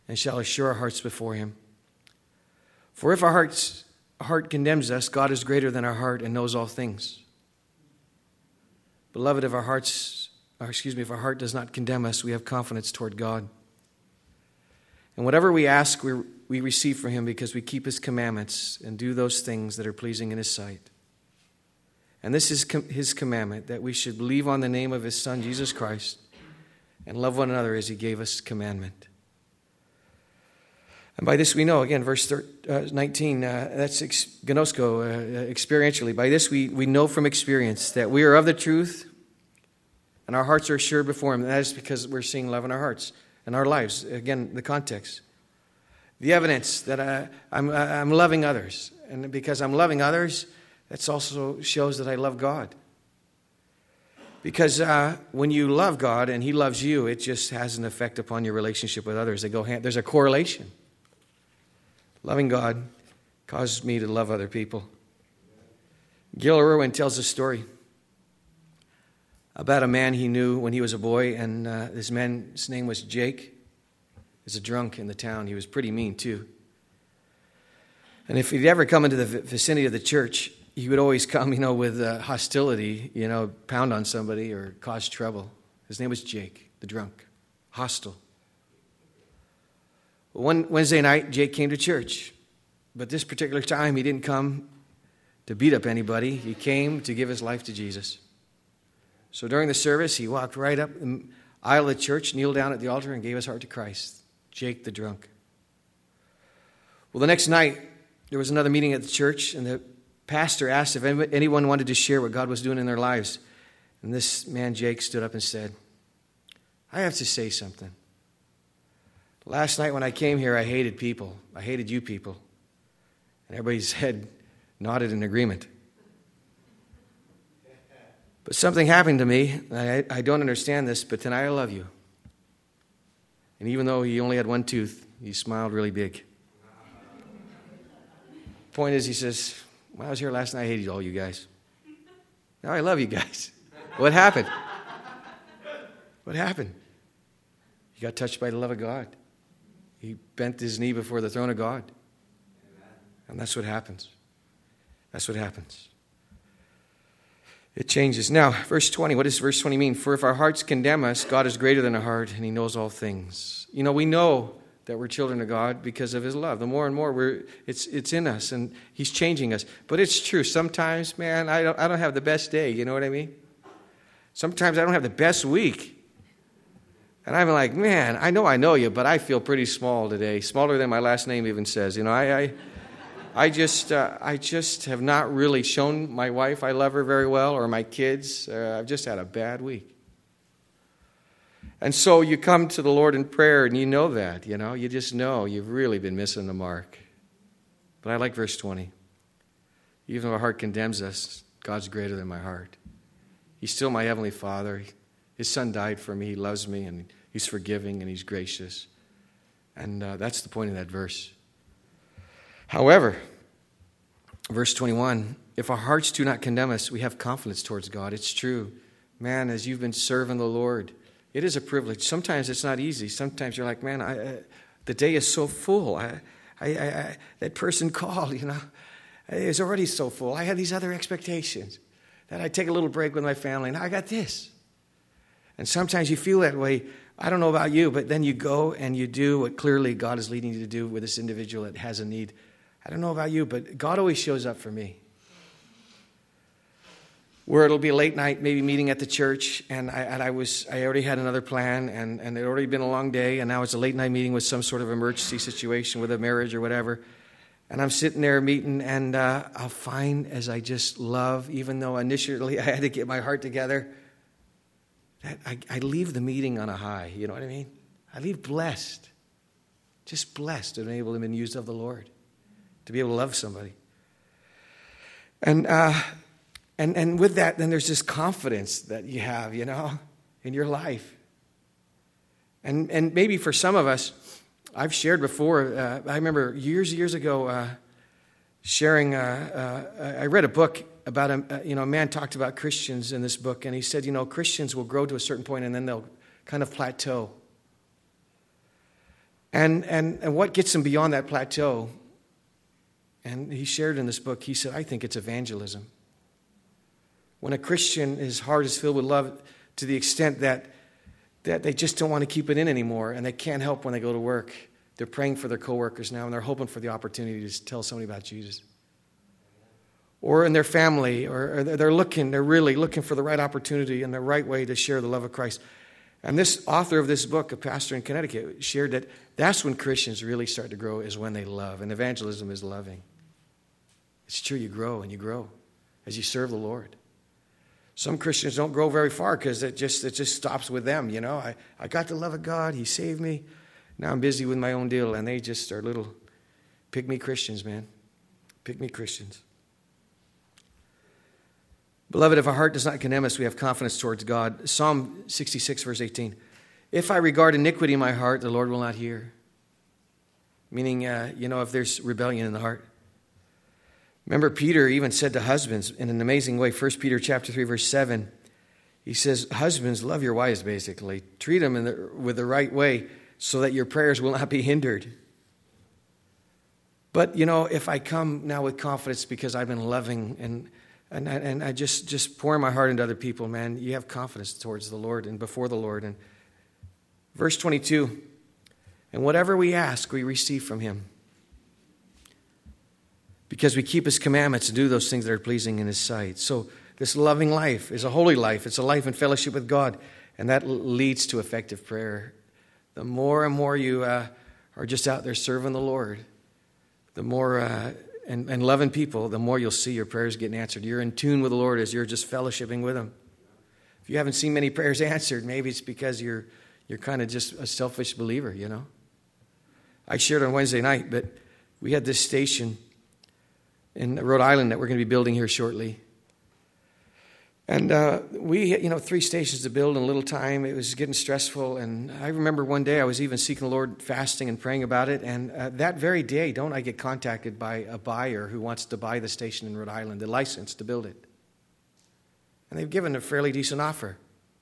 and shall assure our hearts before him. For if our heart condemns us, God is greater than our heart and knows all things. Beloved, if our heart does not condemn us, we have confidence toward God. And whatever we ask, we receive from him because we keep his commandments and do those things that are pleasing in his sight. And this is his commandment, that we should believe on the name of his Son, Jesus Christ, and love one another as he gave us commandment. And by this we know, again, verse 19, that's gnosko, experientially. By this we know from experience that we are of the truth and our hearts are assured before him. And that is because we're seeing love in our hearts and our lives. Again, the context. The evidence that I'm loving others. And because I'm loving others, that also shows that I love God. Because when you love God and he loves you, it just has an effect upon your relationship with others. They go hand. There's a correlation. Loving God causes me to love other people. Gil Irwin tells a story about a man he knew when he was a boy, and this man's name was Jake. He was a drunk in the town. He was pretty mean, too. And if he'd ever come into the vicinity of the church, he would always come, with hostility, pound on somebody or cause trouble. His name was Jake, the drunk, hostile. One Wednesday night, Jake came to church. But this particular time, he didn't come to beat up anybody. He came to give his life to Jesus. So during the service, he walked right up the aisle of the church, kneeled down at the altar, and gave his heart to Christ. Jake the drunk. Well, the next night, there was another meeting at the church, and the pastor asked if anyone wanted to share what God was doing in their lives. And this man, Jake, stood up and said, I have to say something. Last night when I came here, I hated people. I hated you people. And everybody's head nodded in agreement. But something happened to me. I don't understand this, but tonight I love you. And even though he only had one tooth, he smiled really big. Point is, he says, when I was here last night, I hated all you guys. Now I love you guys. What happened? What happened? He got touched by the love of God. He bent his knee before the throne of God. And that's what happens. That's what happens. It changes. Now, verse 20. What does verse 20 mean? For if our hearts condemn us, God is greater than our heart, and he knows all things. We know that we're children of God because of his love. The more and more it's in us, and he's changing us. But it's true. Sometimes, man, I don't have the best day. You know what I mean? Sometimes I don't have the best week. And I'm like, man, I know you, but I feel pretty small today. Smaller than my last name even says. I just have not really shown my wife I love her very well, or my kids. I've just had a bad week. And so you come to the Lord in prayer, and you know that, You just know you've really been missing the mark. But I like verse 20. Even though our heart condemns us, God's greater than my heart. He's still my heavenly Father. His Son died for me. He loves me, and he's forgiving, and he's gracious. And that's the point of that verse. However, verse 21, if our hearts do not condemn us, we have confidence towards God. It's true. Man, as you've been serving the Lord, it is a privilege. Sometimes it's not easy. Sometimes you're like, man, the day is so full. That person called, it was already so full. I had these other expectations. That I'd take a little break with my family. Now I got this. And sometimes you feel that way. I don't know about you, but then you go and you do what clearly God is leading you to do with this individual that has a need. I don't know about you, but God always shows up for me. Where it'll be a late night, maybe meeting at the church, and I already had another plan, and it had already been a long day, and now it's a late night meeting with some sort of emergency situation with a marriage or whatever. And I'm sitting there meeting, and I'll find as I just love, even though initially I had to get my heart together, that I leave the meeting on a high. You know what I mean? I leave blessed. Just blessed to be able to be used of the Lord. To be able to love somebody. And with that, then there's this confidence that you have, in your life. And maybe for some of us, I've shared before, I remember years ago sharing, I read a book about, a man talked about Christians in this book, and he said, Christians will grow to a certain point and then they'll kind of plateau. And what gets them beyond that plateau, and he shared in this book, he said, I think it's evangelism. When a Christian, his heart is filled with love to the extent that they just don't want to keep it in anymore, and they can't help when they go to work. They're praying for their coworkers now, and they're hoping for the opportunity to tell somebody about Jesus. Or in their family, or they're really looking for the right opportunity and the right way to share the love of Christ. And this author of this book, a pastor in Connecticut, shared that that's when Christians really start to grow, is when they love. And evangelism is loving. It's true, you grow and you grow as you serve the Lord. Some Christians don't grow very far because it just stops with them, you know. I got the love of God, He saved me. Now I'm busy with my own deal, and they just are little pygmy Christians, man. Pygmy Christians. Beloved, if our heart does not condemn us, we have confidence towards God. Psalm 66, verse 18. If I regard iniquity in my heart, the Lord will not hear. Meaning, if there's rebellion in the heart. Remember, Peter even said to husbands in an amazing way, 1 Peter chapter 3, verse 7, he says, husbands, love your wives, basically. Treat them with the right way so that your prayers will not be hindered. But, if I come now with confidence because I've been loving and I just pour my heart into other people, man, you have confidence towards the Lord and before the Lord. And verse 22, and whatever we ask, we receive from Him. Because we keep His commandments and do those things that are pleasing in His sight. So this loving life is a holy life. It's a life in fellowship with God. And that leads to effective prayer. The more and more you are just out there serving the Lord, the more and loving people, the more you'll see your prayers getting answered. You're in tune with the Lord as you're just fellowshipping with Him. If you haven't seen many prayers answered, maybe it's because you're kind of just a selfish believer, I shared on Wednesday night, but we had this station in Rhode Island that we're going to be building here shortly. And we, 3 stations to build in a little time. It was getting stressful. And I remember one day I was even seeking the Lord, fasting and praying about it. And that very day, I get contacted by a buyer who wants to buy the station in Rhode Island, the license to build it. And they've given a fairly decent offer.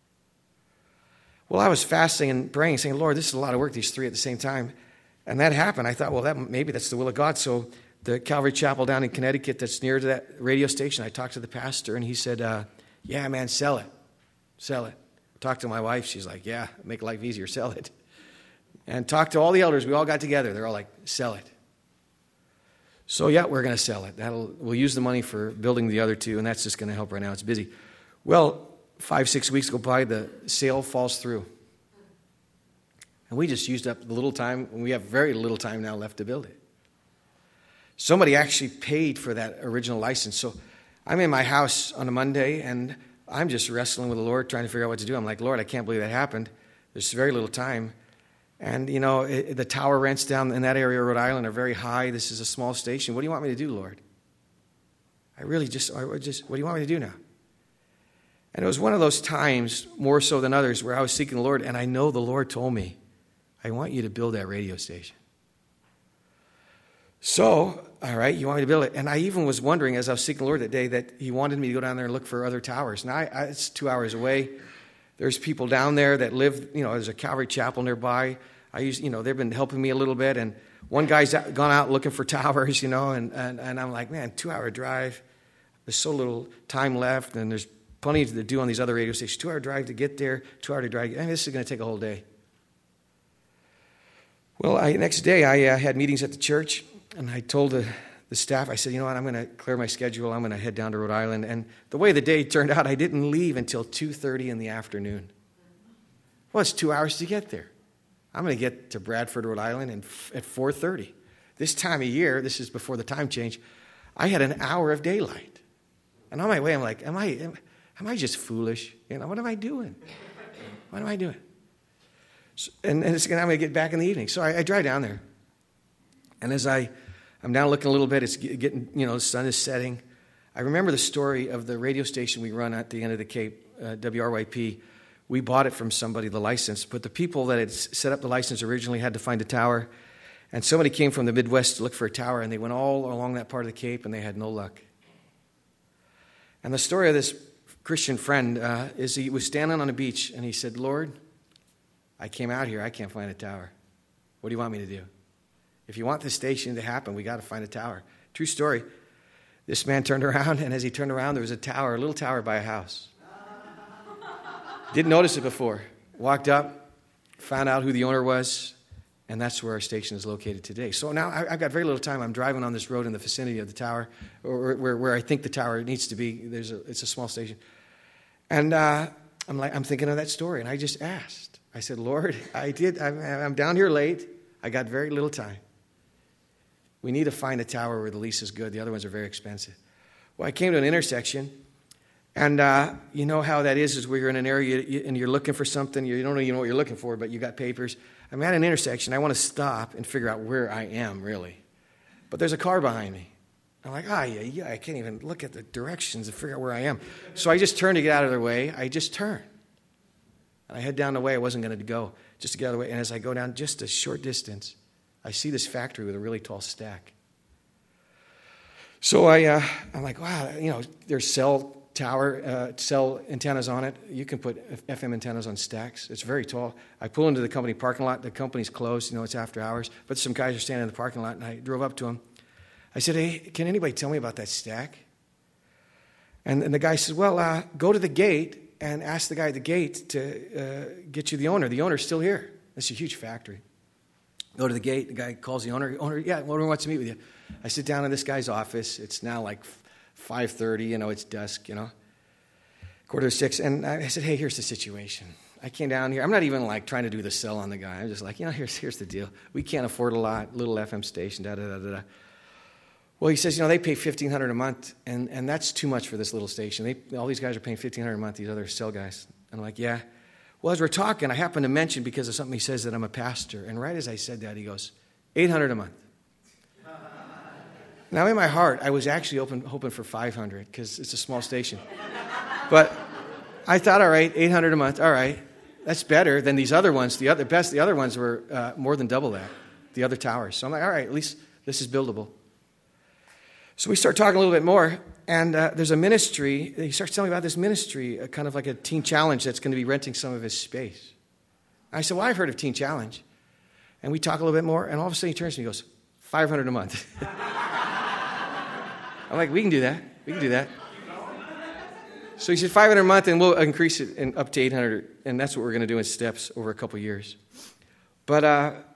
Well, I was fasting and praying, saying, Lord, this is a lot of work, these 3 at the same time. And that happened. I thought, well, maybe that's the will of God. So the Calvary Chapel down in Connecticut that's near to that radio station, I talked to the pastor, and he said, yeah, man, sell it. Sell it. Talked to my wife. She's like, yeah, make life easier. Sell it. And talked to all the elders. We all got together. They're all like, sell it. So, yeah, we're going to sell it. We'll use the money for building the other 2, and that's just going to help right now. It's busy. Well, 5-6 weeks go by, the sale falls through. And we just used up the little time, and we have very little time now left to build it. Somebody actually paid for that original license. So I'm in my house on a Monday, and I'm just wrestling with the Lord, trying to figure out what to do. I'm like, Lord, I can't believe that happened. There's very little time. And, the tower rents down in that area of Rhode Island are very high. This is a small station. What do you want me to do, Lord? What do you want me to do now? And it was one of those times, more so than others, where I was seeking the Lord, and I know the Lord told me, I want you to build that radio station. So, all right, you want me to build it? And I even was wondering, as I was seeking the Lord that day, that He wanted me to go down there and look for other towers. Now, it's 2 hours away. There's people down there that live, there's a Calvary Chapel nearby. They've been helping me a little bit. And one guy's gone out looking for towers, and I'm like, man, 2-hour drive. There's so little time left, and there's plenty to do on these other radio stations. 2-hour drive to get there, 2-hour to drive. This is going to take a whole day. Well, next day I had meetings at the church. And I told the staff, I said, you know what, I'm going to clear my schedule. I'm going to head down to Rhode Island. And the way the day turned out, I didn't leave until 2:30 in the afternoon. Well, it's 2 hours to get there. I'm going to get to Bradford, Rhode Island at 4:30. This time of year, this is before the time change, I had an hour of daylight. And on my way, I'm like, am I just foolish? What am I doing? What am I doing? So, and I'm going to get back in the evening. So I drive down there. And as I'm down looking a little bit, it's getting, the sun is setting. I remember the story of the radio station we run at the end of the Cape, WRYP. We bought it from somebody, the license, but the people that had set up the license originally had to find a tower. And somebody came from the Midwest to look for a tower, and they went all along that part of the Cape, and they had no luck. And the story of this Christian friend is he was standing on a beach, and he said, Lord, I came out here, I can't find a tower. What do you want me to do? If you want this station to happen, we got to find a tower. True story. This man turned around, and as he turned around, there was a tower, a little tower by a house. Didn't notice it before. Walked up, found out who the owner was, and that's where our station is located today. So now I've got very little time. I'm driving on this road in the vicinity of the tower, or where I think the tower needs to be. It's a small station. And I'm thinking of that story, and I just asked. I said, Lord, I'm down here late. I got very little time. We need to find a tower where the lease is good. The other ones are very expensive. Well, I came to an intersection, and you know how that is where you're in an area and you're looking for something. You don't even know what you're looking for, but you got papers. I'm at an intersection. I want to stop and figure out where I am, really. But there's a car behind me. I'm like, yeah, I can't even look at the directions to figure out where I am. So I just turned to get out of their way. I just turned. And I head down the way I wasn't going to go, just to get out of the way. And as I go down just a short distance, I see this factory with a really tall stack. So I'm like, wow, there's cell antennas on it. You can put FM antennas on stacks. It's very tall. I pull into the company parking lot. The company's closed. It's after hours. But some guys are standing in the parking lot, and I drove up to them. I said, hey, can anybody tell me about that stack? And the guy says, well, go to the gate and ask the guy at the gate to get you the owner. The owner's still here. It's a huge factory. Go to the gate. The guy calls the owner. Owner, yeah, owner wants to meet with you. I sit down in this guy's office. It's now like 5:30. It's dusk. 5:45. And I said, hey, here's the situation. I came down here. I'm not even trying to do the sell on the guy. I'm just like, here's the deal. We can't afford a lot. Little FM station. Da da da da da. Well, he says, they pay $1,500 a month, and that's too much for this little station. All these guys are paying $1,500 a month, these other cell guys. And I'm like, yeah. Well, as we're talking, I happen to mention, because of something he says, that I'm a pastor. And right as I said that, he goes, $800 a month. Now, in my heart, I was actually hoping for $500, because it's a small station. But I thought, all right, $800 a month, all right. That's better than these other ones. The other ones were more than double that, the other towers. So I'm like, all right, at least this is buildable. So we start talking a little bit more, and there's a ministry. He starts telling me about this ministry, kind of like a Teen Challenge that's going to be renting some of his space. I said, well, I've heard of Teen Challenge. And we talk a little bit more, and all of a sudden he turns to me and goes, $500 a month. I'm like, we can do that. We can do that. So he said $500 a month, and we'll increase it up to $800, and that's what we're going to do in steps over a couple years. But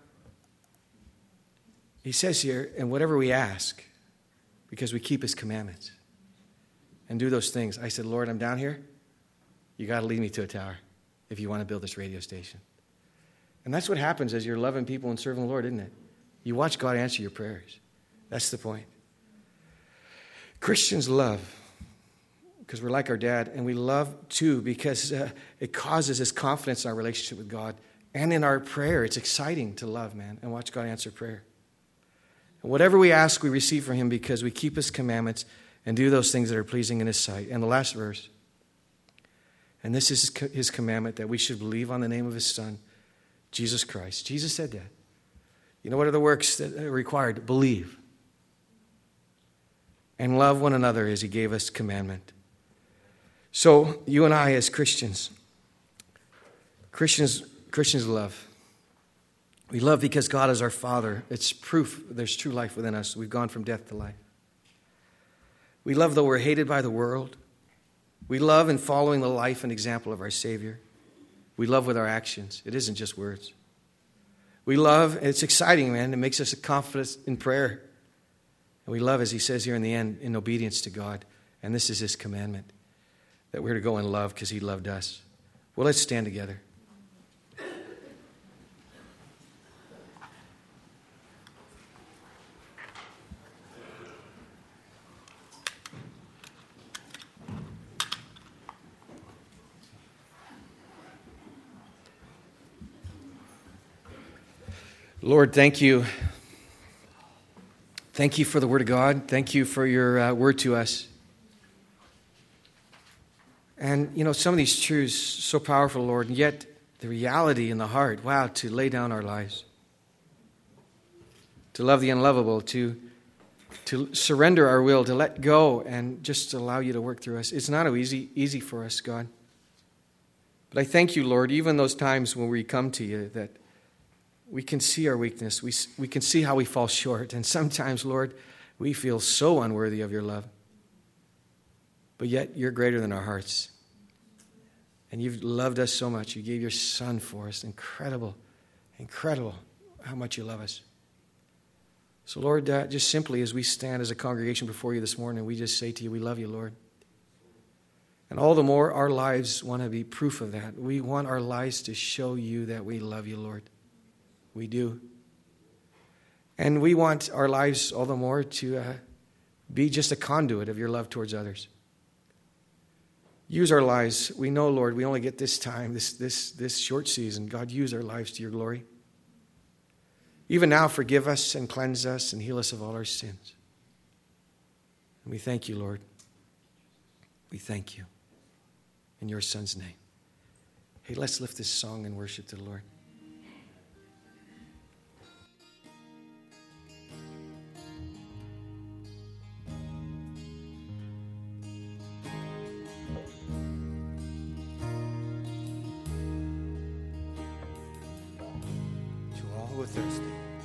he says here, and whatever we ask, because we keep his commandments and do those things. I said, Lord, I'm down here. You got to lead me to a tower if you want to build this radio station. And that's what happens as you're loving people and serving the Lord, isn't it? You watch God answer your prayers. That's the point. Christians love because we're like our dad, and we love too because it causes us confidence in our relationship with God and in our prayer. It's exciting to love, man, and watch God answer prayer. And whatever we ask, we receive from him because we keep his commandments and do those things that are pleasing in his sight. And the last verse, and this is his commandment, that we should believe on the name of his Son, Jesus Christ. Jesus said that. What are the works that are required? Believe. And love one another as he gave us commandment. So you and I as Christians love. We love because God is our Father. It's proof there's true life within us. We've gone from death to life. We love though we're hated by the world. We love in following the life and example of our Savior. We love with our actions. It isn't just words. We love, it's exciting, man. It makes us confident in prayer. And we love, as he says here in the end, in obedience to God. And this is his commandment, that we're to go in love because he loved us. Well, let's stand together. Lord, thank you. Thank you for the Word of God. Thank you for your word to us. And, some of these truths, so powerful, Lord, and yet the reality in the heart, wow, to lay down our lives, to love the unlovable, to surrender our will, to let go and just allow you to work through us. It's not easy for us, God. But I thank you, Lord, even those times when we come to you, that We can see our weakness. We can see how we fall short. And sometimes, Lord, we feel so unworthy of your love. But yet, you're greater than our hearts. And you've loved us so much. You gave your Son for us. Incredible, incredible how much you love us. So, Lord, just simply as we stand as a congregation before you this morning, we just say to you, we love you, Lord. And all the more, our lives want to be proof of that. We want our lives to show you that we love you, Lord. We do. And we want our lives all the more to be just a conduit of your love towards others. Use our lives. We know, Lord, we only get this time, this short season. God, use our lives to your glory. Even now, forgive us and cleanse us and heal us of all our sins. And we thank you, Lord. We thank you. In your Son's name. Hey, let's lift this song and worship the Lord. To all who are thirsty.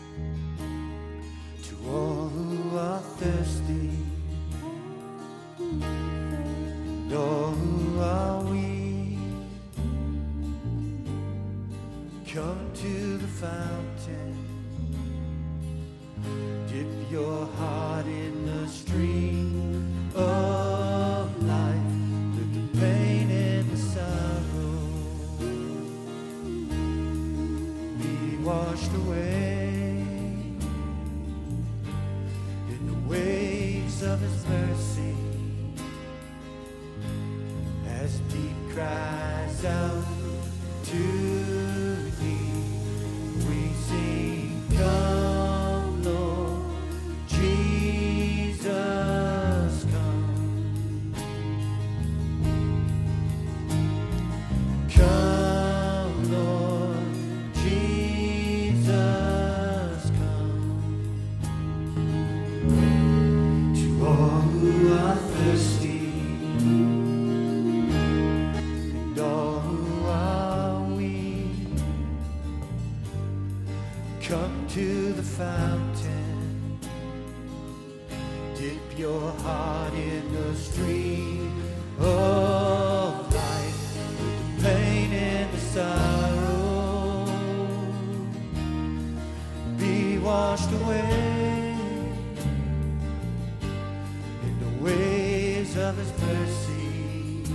To all who are thirsty. And all who are weak, come to the fountain. Dip your heart in the stream of life. Let the pain and the sorrow be washed away in the waves of his mercy. As deep cries out to thee, we sing, come, Lord Jesus, come. Come, Lord Jesus, come. To all who are thirsty, come to the fountain. Dip your heart in the stream of life. With the pain and the sorrow be washed away in the waves of his mercy.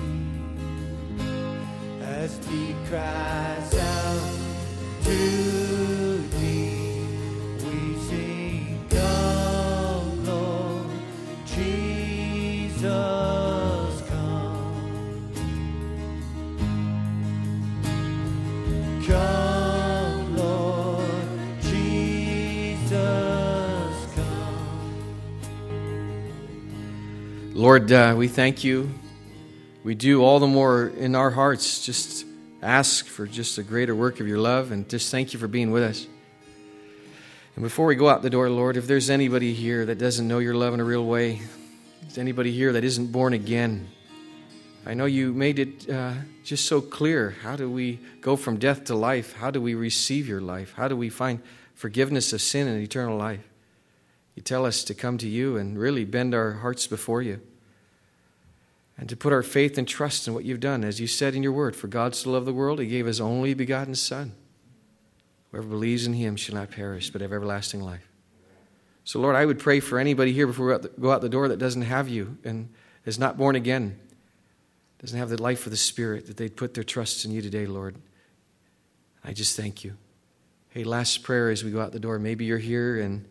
As he cries out to Lord, we thank you. We do all the more in our hearts. Just ask for just a greater work of your love, and just thank you for being with us. And before we go out the door, Lord, if there's anybody here that doesn't know your love in a real way, if there's anybody here that isn't born again, I know you made it just so clear. How do we go from death to life? How do we receive your life? How do we find forgiveness of sin and eternal life? You tell us to come to you and really bend our hearts before you and to put our faith and trust in what you've done. As you said in your word, for God so loved the world, he gave his only begotten Son. Whoever believes in him shall not perish, but have everlasting life. So, Lord, I would pray for anybody here before we go out the door that doesn't have you and is not born again, doesn't have the life of the Spirit, that they'd put their trust in you today, Lord. I just thank you. Hey, last prayer as we go out the door. Maybe you're here and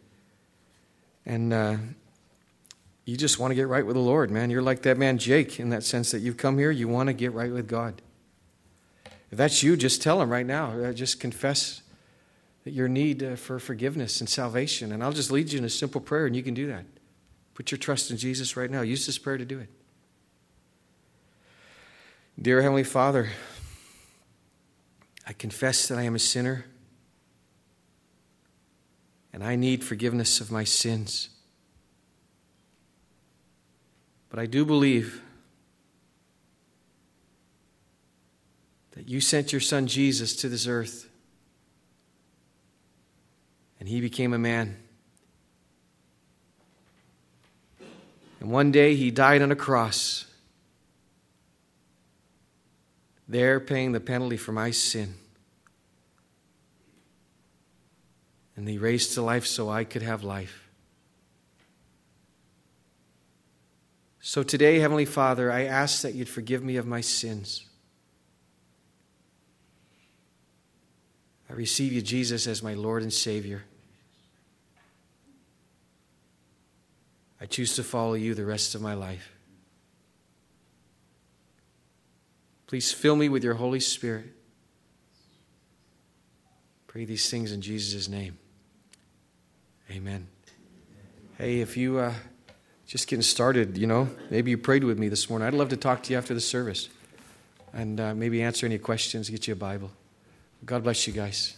you just want to get right with the Lord, man. You're like that man Jake in that sense that you've come here, you want to get right with God. If that's you, just tell him right now. Just confess that your need for forgiveness and salvation. And I'll just lead you in a simple prayer, and you can do that. Put your trust in Jesus right now. Use this prayer to do it. Dear Heavenly Father, I confess that I am a sinner, and I need forgiveness of my sins. But I do believe that you sent your Son Jesus to this earth and he became a man. And one day he died on a cross, there paying the penalty for my sin. And he raised to life so I could have life. So today, Heavenly Father, I ask that you'd forgive me of my sins. I receive you, Jesus, as my Lord and Savior. I choose to follow you the rest of my life. Please fill me with your Holy Spirit. Pray these things in Jesus' name. Amen. Hey, if you just getting started, maybe you prayed with me this morning. I'd love to talk to you after the service and maybe answer any questions, get you a Bible. God bless you guys.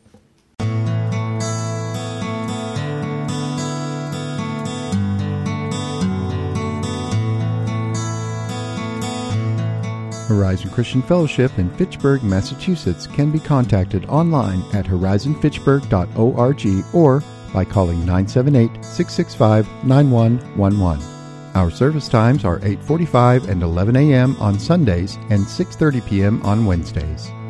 Horizon Christian Fellowship in Fitchburg, Massachusetts can be contacted online at horizonfitchburg.org or by calling 978-665-9111. Our service times are 8:45 and 11 a.m. on Sundays and 6:30 p.m. on Wednesdays.